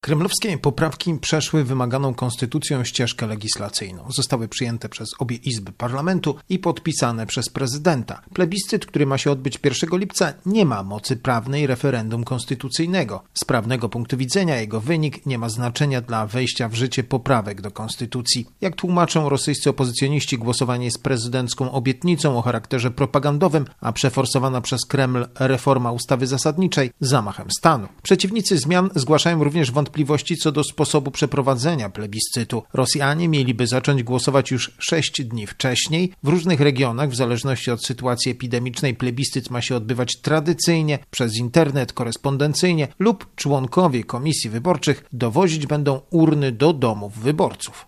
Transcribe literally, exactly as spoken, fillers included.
Kremlowskie poprawki przeszły wymaganą konstytucją ścieżkę legislacyjną. Zostały przyjęte przez obie izby parlamentu i podpisane przez prezydenta. Plebiscyt, który ma się odbyć pierwszego lipca, nie ma mocy prawnej referendum konstytucyjnego. Z prawnego punktu widzenia jego wynik nie ma znaczenia dla wejścia w życie poprawek do konstytucji. Jak tłumaczą rosyjscy opozycjoniści, głosowanie jest prezydencką obietnicą o charakterze propagandowym, a przeforsowana przez Kreml reforma ustawy zasadniczej zamachem stanu. Przeciwnicy zmian zgłaszają również wątpliwości co do sposobu przeprowadzenia plebiscytu. Rosjanie mieliby zacząć głosować już sześć dni wcześniej. W różnych regionach, w zależności od sytuacji epidemicznej, plebiscyt ma się odbywać tradycyjnie, przez internet, korespondencyjnie lub członkowie komisji wyborczych dowozić będą urny do domów wyborców.